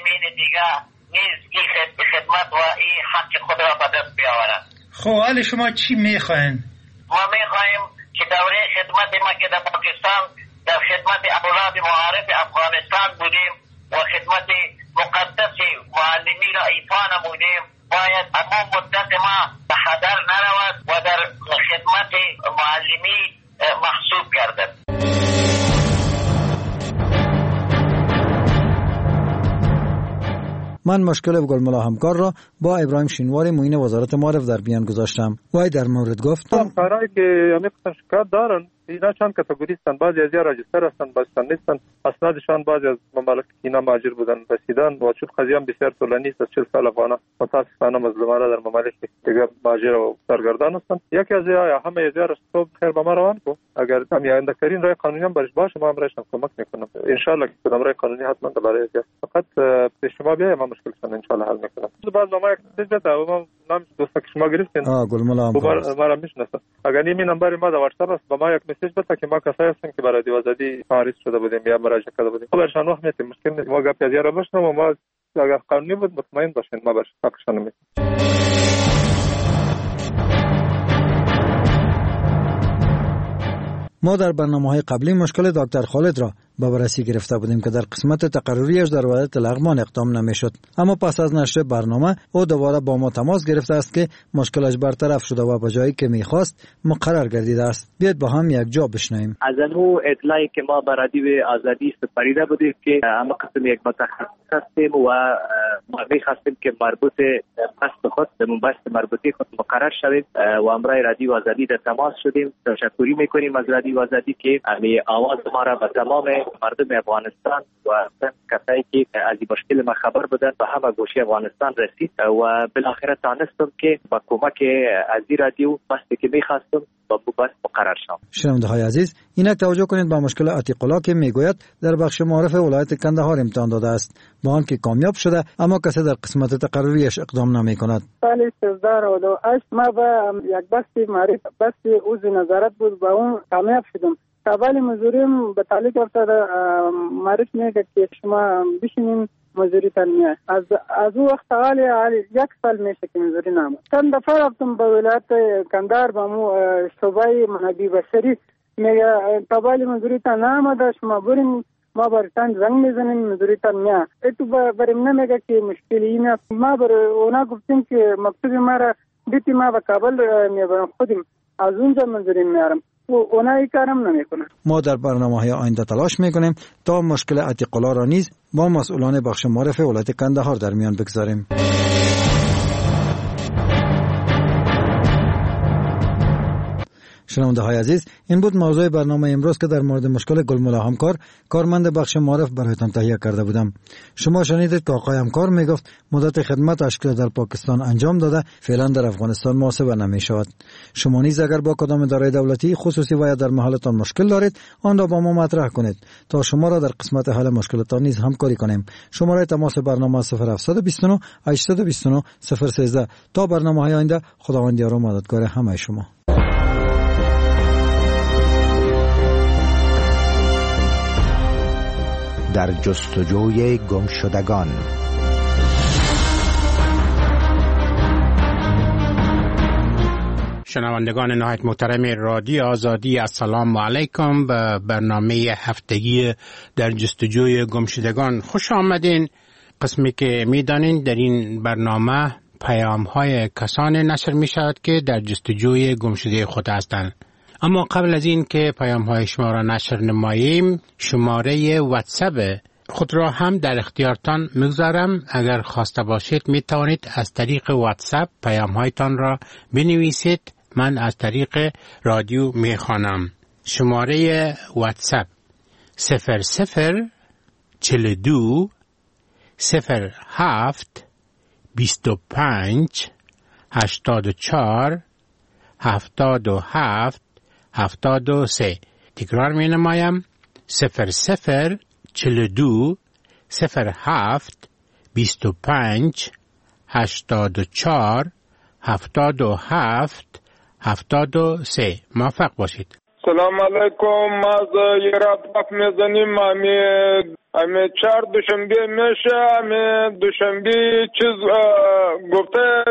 معلمین دیگه نیز این خدمت و این حق خود را به دست بیاورند. خب حال شما چی میخواین؟ ما میخوایم که دوره خدمت ما که در پاکستان در خدمت اولاد معارف افغانستان بودیم و خدمت مقدس معلمی را ایفا نمودیم، باید اما مدت ما به هدر نرود و در خدمت معلمی محسوب گردد. من مشکل گلملا همکار را با ابراهیم شینواری معین وزارت معارف در میان گذاشتم. وای در مورد گفت کارهایی که همین قسم شکایت دارن اینا چند کاتگوری هستند، بعضی از یا راجستر هستند، بعضی نیستند. اسنادشان بعضی از ممالک اینا مهاجر بودن رسیدن و چون قضیه هم بسیار طولانی است، از 40 سال افغانان متاسفانه مظلومانه در ممالک دیگر مهاجر و سرگردان هستند. یکی از یا همه از یارش تو خیر به ما روان کو، اگر هم آینده ترین راه قانونی هم برش باشه ما هم رایش کمک میکنم ان شاء الله که کدام راه قانونی حتما برای فقط پیش شما بیایم ما مشکلشون ان شاء الله حل میکنم. بعد ما یک تجربه و نام دوست که شما گرفتین گلملا همکار ما را میشناسه، اگر این نمبر ما در واتساپ است با ما یک مسیج بده که ما کسایی هستیم که برای دیوزدی تعریض شده بودیم یا مراجعه کرده بودیم برشان وقت میتیم مشکل نیست. ما گپ از یارا بشنم و ما اگر قانونی بود مطمئن باشین ما برش حقشان میتیم. ما در برنامه‌های قبلی مشکل دکتر خالد را به بررسی گرفته بودیم که در قسمت تقرریش در وضعیت لغمان اقدام نمیشد، اما پس از نشر برنامه او دوباره با ما تماس گرفته است که مشکلش برطرف شده و به جایی که میخواست مقرر گردیده است. بیاید با هم یک جا بشنویم. از اون اطلاعی که ما به رادیو آزادی سپریده بودیم که اما قسم یک متخصص هستیم و ما می‌خواستیم که مربوط بحث خود به بحث مربوطه خود مقرر شویم و امروز رادیو آزادی در تماس شدیم. تشکری میکنیم از رادیو آزادی که امی آواز ما را به تمام مردم افغانستان و کسایی که از این مشکل ما خبر بودن به همه گوشه افغانستان رسید و بالاخره تانستم که با کمک از این رادیو بحثی که میخواستم با بحث مقرر شد. شنونده‌های عزیز، اینک توجه کنید با مشکل عتیق الله که میگوید در بخش معارف ولایت کندهار امتحان داده است، با آنکه کامیاب شده اما کسی در قسمت تقرریش اقدام نمیکند. سال 1398 ما با یک بحث معرفی بحث عضو نظارت بود با اون کامیاب شدم. قبل مزوریم به تعلیق افتاده معرف میگه که شما بشینین مزوری تنمیه از او وقت حالی 1 سال میشه که مزوری نامد. چند دفعه رفتم به ولایت کندهار با مو شعبه منابع بشری میگه قبل مزوری تا نامده شما برین ما برتان زنگ میزنیم مزوری تنمیه. اتو بریم نمیگه که مشکلی اینه. ما بر اونا گفتیم که مکتوب ما را بیتی ما به کابل میبرم خودیم از اونجا مزوری میارم. اونایی کارم نمیکنه. ما در برنامه‌های آینده تلاش میکنیم تا مشکل عتیق الله را نیز با مسئولان بخش معرف ولایت کندهار در میان بگذاریم. شنونده‌های عزیز، این بود موضوع برنامه امروز که در مورد مشکل گلملا همکار کارمند بخش معرف برایتان تهیه کرده بودم. شما شنیدید که آقای همکار میگفت مدت خدمتش که در پاکستان انجام داده فعلا در افغانستان محاسبه نمیشود. شما نیز اگر با کدام اداره دولتی خصوصی و یا در محلتان مشکل دارید آن را با ما مطرح کنید تا شما را در قسمت حل مشکلاتان نیز همکاری کنیم. شماره تماس برنامه 0729 829 013. تا برنامه‌های آینده، خداوند یار و مددگار همه شما. در جستجوی گمشدگان. شنوندگان نهایت محترم رادیو آزادی، السلام علیکم. به برنامه هفتگی در جستجوی گمشدگان خوش آمدین. قسمی که میدانین در این برنامه پیام های کسانی نشر می شود که در جستجوی گمشده خود هستند. اما قبل از این که پیام های شما را نشر نماییم، شماره واتساپ خود را هم در اختیارتان میگذارم. اگر خواسته باشید می توانید از طریق واتساپ پیام هایتان را بنویسید، من از طریق رادیو می خوانم. شماره واتساپ 0042 07 25 84 77 73. تکرار می نمایم 0042 07 25 84 77 73. موفق باشید. سلام علیکم. از یراب میزنیم. امی 4 دوشنبه میشه. امی دوشنبه چیز گفته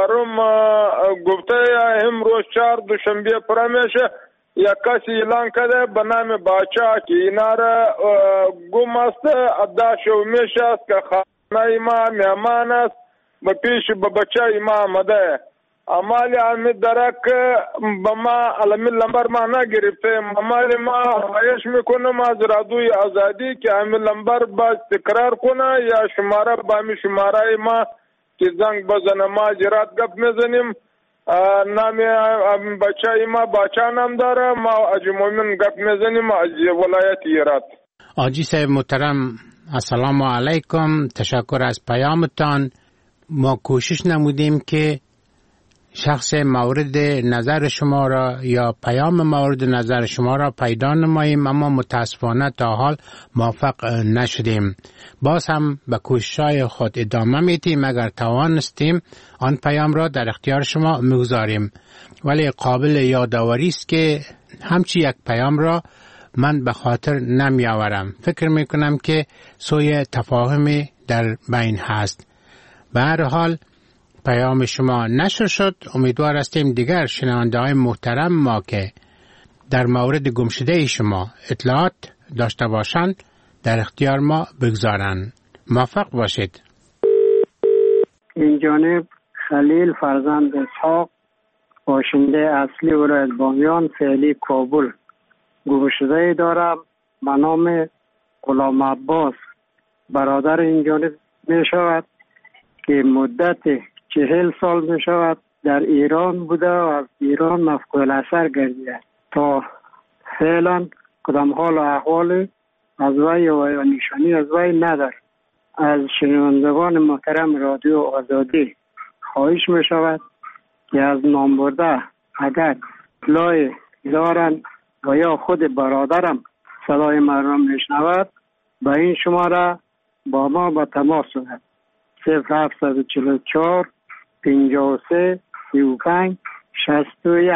4 گفته امروز 4 دوشنبه پر میشه. یک کسی اعلان کرده به نام باچا که اینا را گم است اداشو میشه است که خانه ما مهمان است به پیش به بچه ما آمده. امالی امی درک با ما علمی لمبر ما نگرفته. امالی ما خواهش میکنم از رادیوی آزادی که امی لمبر باز تکرار کنه یا شماره با می شماره ما که زنگ بزنه. ما جرات گپ میزنیم. نامی بچه ما باچا نام داره. ما اجی مومن گپ میزنیم از ولایت هرات. آجی صاحب محترم السلام علیکم. تشکر از پیامتان. ما کوشش نمودیم که شخص مورد نظر شما را یا پیام مورد نظر شما را پیدا نماییم، اما متاسفانه تا حال موفق نشدیم. باز هم به کوشش‌های خود ادامه میدیم. اگر توانستیم آن پیام را در اختیار شما میگذاریم، ولی قابل یادآوری است که همچی یک پیام را من به خاطر نمی آورم. فکر می کنم که سوی تفاهمی در بین هست. به هر حال پیام شما نشر شد. امیدوار هستیم دیگر شنونده های محترم ما که در مورد گمشده شما اطلاعات داشته باشند در اختیار ما بگذارند. موفق باشید. این جانب خلیل فرزند اسحاق، باشنده اصلی ولایت بامیان، فعلی کابل، گمشده دارم به نام غلام عباس. برادر این جانب می شود که مدت 40 سال می شود در ایران بوده و از ایران مفقود الاثر گردیده. تا فعلا کدام حال و احوال از وی و یا نشانی از وی ندار. از شنوندگان محترم رادیو آزادی خواهش می شود که از نام برده اگر اطلاع دارند و یا خود برادرم صدای من را می شنود به این شماره با ما به تماس شود. 0744 53 35 61.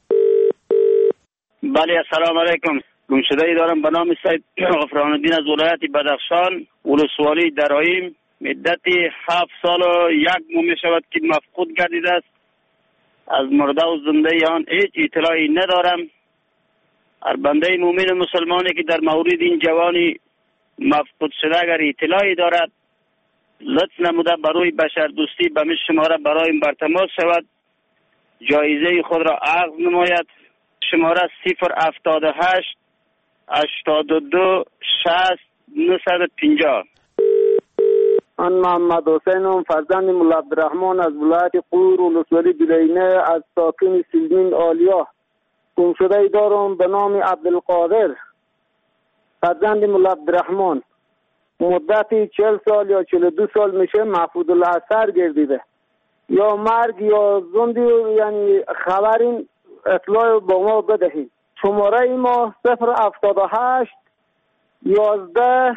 بله السلام علیکم. گمشده ای دارم به نام سید غفران الدین از ولایت بدخشان، ولسوالی درایم. مدت 7 سال و 1 ماه می شود که مفقود گردیده است. از مرده و زنده آن هیچ اطلاعی ندارم. هر بنده مومن مسلمانی که در مورد این جوانی مفقود شده اگر اطلاعی دارد لطف نموده برای بشر دوستی به می شماره برای بر تماس شود، جایزه خود را عرض نماید. شماره 078 82 60 950. من محمد حسینم، فرزند مولا عبدالرحمن از ولایت قور ولسوالی بلینه، از ساکن سیلمین آلیا. گمشده ای دارم به نام عبدالقادر، فرزند مولا عبدالرحمن. مدتی 40 سال یا 42 سال میشه مفقود الاثر گردیده. یا مرگ یا زندی، یعنی خبرین اطلاع با ما بدهید. شماره ما 078 11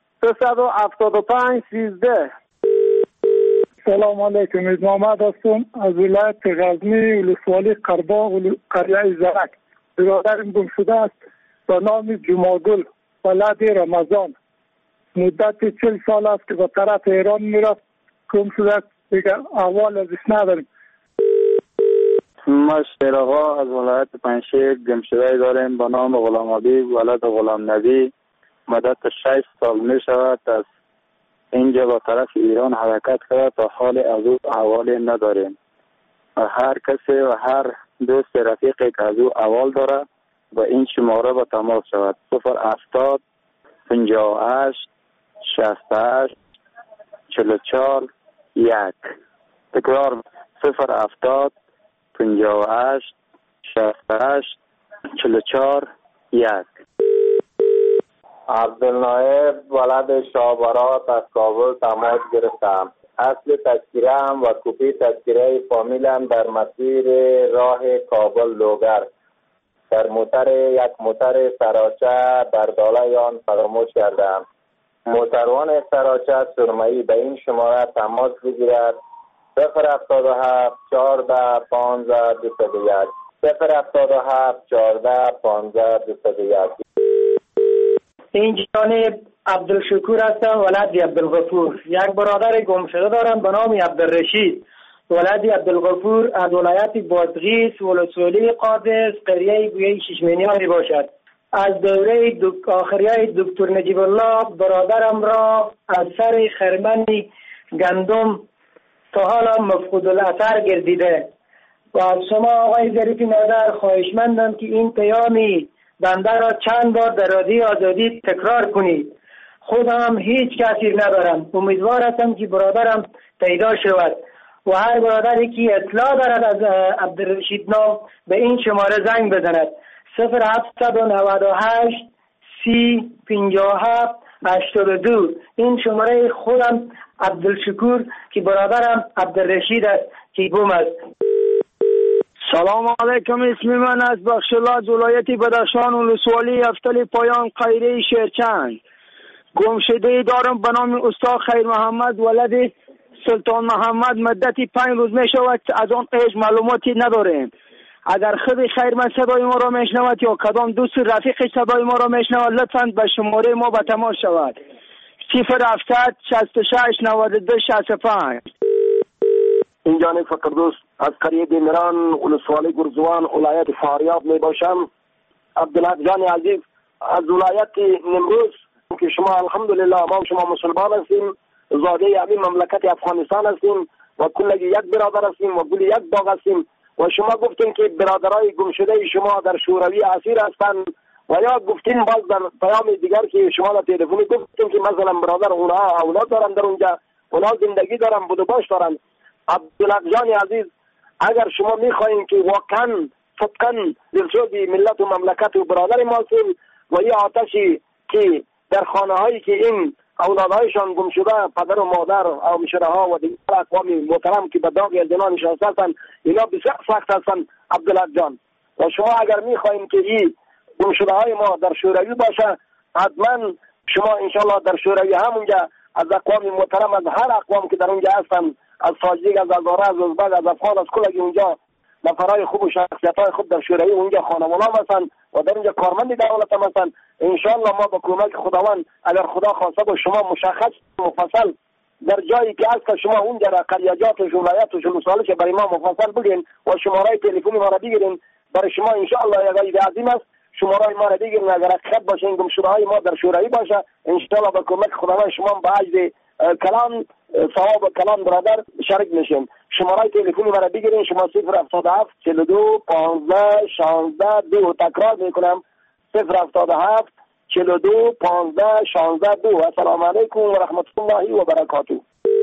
375 13. سلام علیکم. از محمد هستم از ولایت غزنی ولسوالی قرباغ قریه زرک. برادرم گم شده است به نام جمعگل ولد رمضان. مدت 40 سال است که به طرف ایران میرفت. گم شده است. دیگر احوال ازش نداریم. ما شیراغا از ولایت پنشیر گمشده داریم به نام غلام حبیب ولد غلام نبی. مدت 6 سال می شود از اینجا به طرف ایران حرکت کرده. تا حال از او احوالی نداریم. هر کسی و هر دوست رفیقی که از او احوال داره با این شماره به تماس شود. 070 58 68 44 1. تکرار 070 58 68 44 1. عبدالنایب ولد شابرات از کابل تماس گرفتم. اصل تذکیره‌ام و کپی تذکیره فامیلم در مسیر راه کابل لوگر در یک موتر سراچه در داله آن فراموش کردم. موتروان سراچه سرمایی به این شماره تماس بگیرد. 077 14 15 21. 077 14 15 201. این جانب عبدالشکور هستم، ولد عبدالغفور. یک برادر گم شده دارم به نام عبدالرشید، ولد عبدالغفور، از ولایت بادغیس، ولسوالی قادس، قریه گویه ششمینیانی باشد. از دوره آخریه دکتر نجیب الله برادرم را از سر خرمن گندم تا حالا مفقود الاثر گردیده و از شما آقای ظریف نظر خواهشمندم که این پیامی بنده را چند بار در رادیو آزادی تکرار کنید. خودم هیچ کسی ندارم، امیدوار هستم که برادرم پیدا شود و هر برادری که اطلاع دارد از عبدالرشید نام به این شماره زنگ بزند 0798 30 57 82. این شماره خودم عبدالشکور که برادرم عبدالرشید است که گم است. سلام علیکم، اسم من از بخشالله از ولایت بدخشان ولسوالی افتل پایان قیره شیرچند. گمشده دارم به نام استاد خیر محمد ولد سلطان محمد. مدت 5 روز می شود از آن هیچ معلوماتی نداریم. اگر خود خیر من صدای ما را میشنود یا کدام دوست رفیق صدای ما را میشنود لطفاً به شماره ما به تماس شود 0700 66 92 65. این جانب فقردوست از قریه دیمران ولسوالی گرزوان ولایت فاریاب می باشم. عبدالحق جان عزیز از ولایت نمروز که شما الحمدلله ما شما مسلمان هستیم، زاده همین مملکت افغانستان هستیم و کلگی یک برادر هستیم و کل یک باغ هستیم و شما گفتین که برادرای گمشده شما در شوروی اسیر هستند و یا گفتین باز در پیام دیگر که شما در تلفنی گفتین که مثلا برادر اونها اولاد دارن در اونجا، اونها زندگی دارن، بود و باش دارن. عبدالحق جان عزیز اگر شما میخواین که واقعا صدقا دلشود ملت و مملکت و برادر ما هستیم و یه آتشی که در خانه هایی که این اولادهایشان گم شده پدر و مادر او مشره ها و دیگر اقوام محترم که به داغ الجنا نشسته هستند اینا بسیار سخت هستند عبدالحق جان. و شما اگر میخواین که این گم شده های ما در شوروی باشه حتما شما انشالله در شوروی همونجا از اقوام محترم از هر اقوام که در اونجا هستند، از تاجیک، از هزاره، از ازبک، از افغان، از کلگی اونجا نفرای خوب و شخصیت های خوب در شوروی اونجا خانوانا هستند و در اونجا کارمند دولت هم هستند. انشاءالله ما با کمک خداوند اگر خدا خواسته با شما مشخص مفصل در جایی که از که شما اونجا در قریجات و ولایت و ولسوالیش برای ما مفصل بگین و شماره تلفنی ما را بگیرین برای شما انشاءالله یک عید عظیم است. شماره ما را بگیرین اگر حقیقت باشه این گمشده های ما در شوروی باشه انشاءالله با کمک خداوند شما به عجز کلام ثواب کلام برادر شریک میشین. شماره تلفنی مرا بگیرین شما 077 42 15 16 2. تکرار میکنم 077 42 15 16 2. السلام علیکم و رحمت الله و برکاته.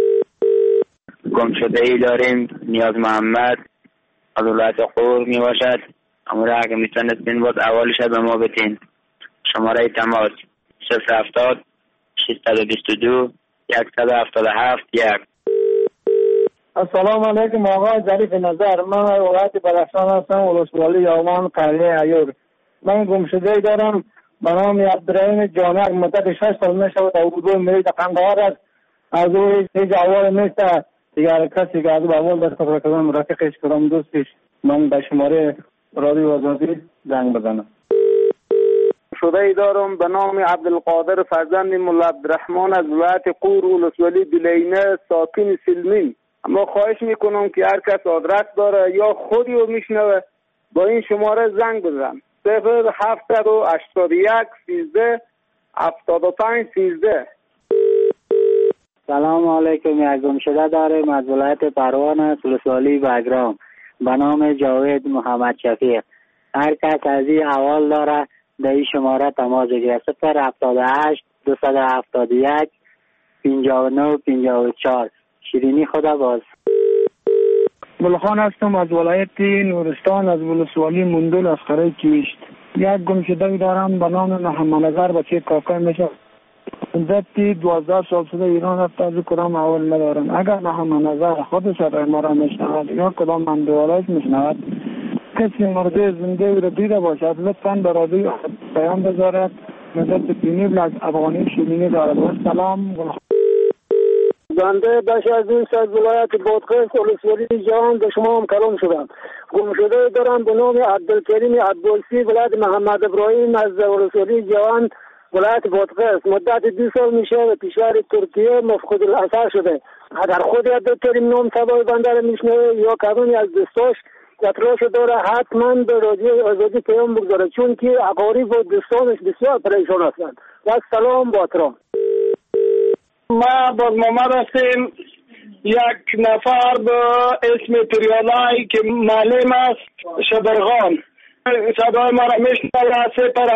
گمشده ای داریم نیاز محمد از ولایت قور می باشد. امور اگه میتونستین باز اولش به ما بتین. شماره تماس 070 622 177 1. السلام علیکم آقای ظریف نظر، من ولایت بدخشان هستم ولسوالی یومان قریه ایور. من گمشده دارم به نام عبدالرحیم جانک. مدت 6 سال میشود اردو میرید قندهار است. از او هیچ اول نیست دیگر کسی که از اول دست خبر کردم رفیقش کردم دوستش. من به شماره رادیو آزادی زنگ بزنم. شده ای دارم به نام عبدالقادر فرزند مولا عبدالرحمن از ولایت قور ولسوالی دلینه ساکن سلمی. اما خواهش میکنم که هر کس آدرس داره یا خودی رو میشنوه با این شماره زنگ بزن 0781 13 75 13. سلام علیکم. یک گمشده داریم از ولایت پروان است ولسوالی بگرام به نام جاوید محمد شفیق. هر کس از این احوال داره در این شماره تماس بگیره 078 271 59 54. شیرینی خدا باز. گلخان هستم از ولایت نورستان از ولسوالی مندل از قریه کیشت. یک گمشده دارم به نام محمد نظر بچه کاکا میشه. مدت 12 سال شده ایران رفته از کدام اول ندارم. اگر محمد نظر خودش ما را میشنود یا کدام من دوالایش میشنود کسی مرده زنده را دیده باشد لطفاً به رادیو پیام بذارد. مدت پینیبل از افغانی شیرینی دارد. سلام. بنده بخش عزیز از ولایت بادغیس ولسوالی جهان به شما هم کلام شدم. گمشده دارم به نام عبدالکریم عبدالسی ولایت محمد ابراهیم از ولسوالی جوان ولایت بادغیس. مدت 2 سال میشه و کشور ترکیه مفقود الاثر شده. اگر خود عبدالکریم نام صدای بنده را میشنوه یا کدومی از دوستاش اطلاعش داره حتما به رادیو آزادی پیام بگذاره، چون که اقارب و دوستانش بسیار پریشان هستند. و سلام با احترام. ما برنامه رسیم یک نفر به اسم پریالای که معلم است شبرغان صدای ما را میشنوه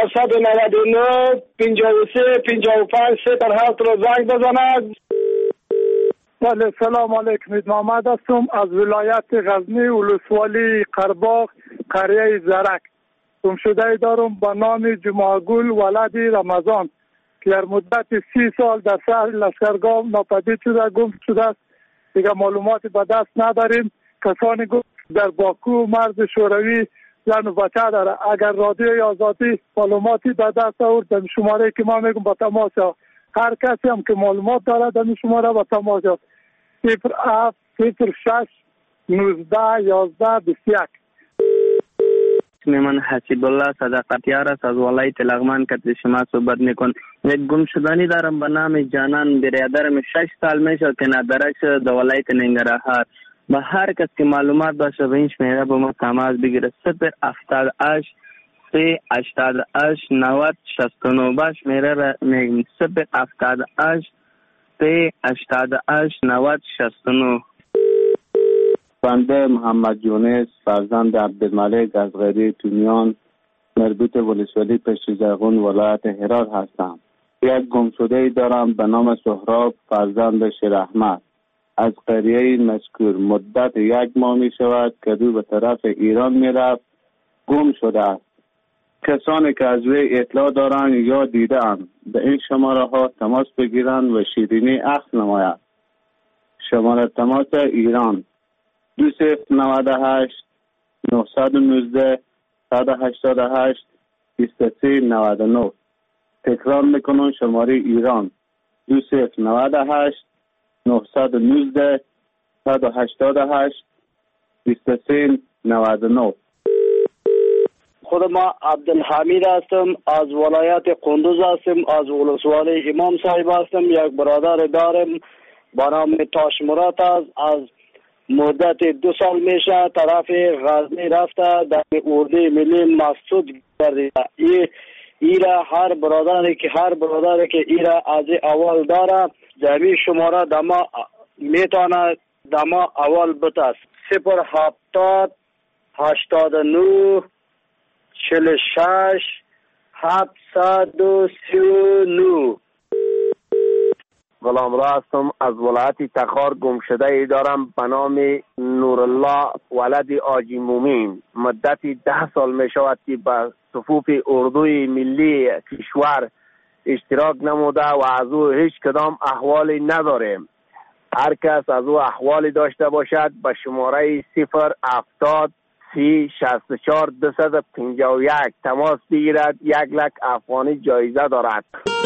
0 53 55 07 را زنگ بزند. بله سلام علیکم. محمد هستم از ولایت غزنی ولسوالی قرباغ قریه زرک. گمشده دارم به نام جمعه‌گل ولد رمضان که در مدت 30 سال در شهر لشکرگاه ناپدید شده گم شده است. دیگه معلوماتی به دست نداریم. کسانی گفت در باکو مرز شوروی زن و بچه داره. اگر رادیوی آزادی معلوماتی به دست آورد در شماره که ما میگم با تماس ها، هر کسی هم که معلومات داره در شماره با تماس ها 07 06 19 11 21. من حسیب الله صداقتیار است از ولایت لغمان که شما صحبت میکن. یک گمشدگی دارم به نام جانان برادرم 6 سال میشه که ندرک شده در ولایت ننگرهار. به هر کس که معلومات باشه به این شمیره با ما تماس بگیره 078 388 90 69 باش میره میگم 078 388 90 69. بنده محمد یونس فرزند عبدالملک از غیری تونیان مربوط ولسوالی پشت زرغون ولایت هرات هستم. یک گمشده دارم به نام سهراب فرزند شیر احمد از قریه مذکور. مدت 1 ماه می شود که دو به طرف ایران می رفت گم شده است. کسانی که از وی اطلاع دارند یا دیدند به این شماره ها تماس بگیرند و شیرینی اخذ نماید. شماره تماس ایران 2098 919 188 2399. تکرار میکنم شماره ایران 2098 919 188 2399. خود ما عبدالحمید هستم از ولایت قندوز هستم، از ولسوالی امام صاحب هستم. یک برادر دارم با نام تاش مراد است. از مدت 2 سال میشه طرف غزنی رفته در اردوی ملی مسعود گردیده. ایرا هر برادری که ایرا از اول داره زمین شماره دما میتونه دما اول بتاست 070 89 46 739. غلام را هستم از ولایت تخار. گمشده ای دارم به نام نورالله ولد آجی مومین. مدت 10 سال می شود که به صفوف اردوی ملی کشور اشتراک نموده و از او هیچ کدام احوالی نداریم. هر کس از او احوالی داشته باشد به شماره 070 364 251 تماس بگیرد. 1 لک افغانی جایزه دارد.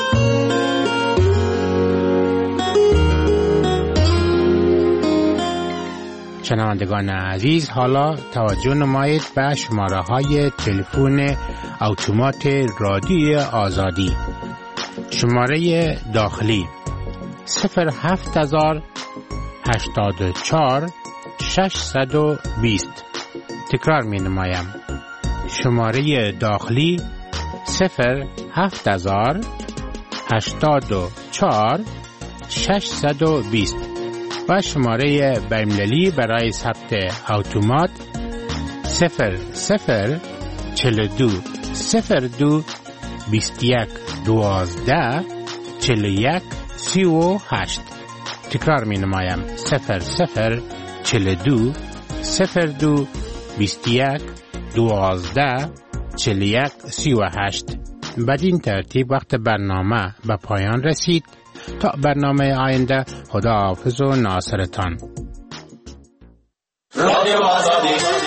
شنوندگان عزیز، حالا توجه نمایید به شماره های تلفن اتومات رادیو آزادی. شماره داخلی 07000 84 620. تکرار می نمایم. شماره داخلی 07000 84 620 و شماره بین‌المللی برای ثبت اتومات 0042 02 21 12 41 38. تکرار می نمایم 0042 02 21 12 41 38. بدین ترتیب وقت برنامه به پایان رسید. تا برنامه آینده، خدا حافظ و ناصرتان. رادیو آزادی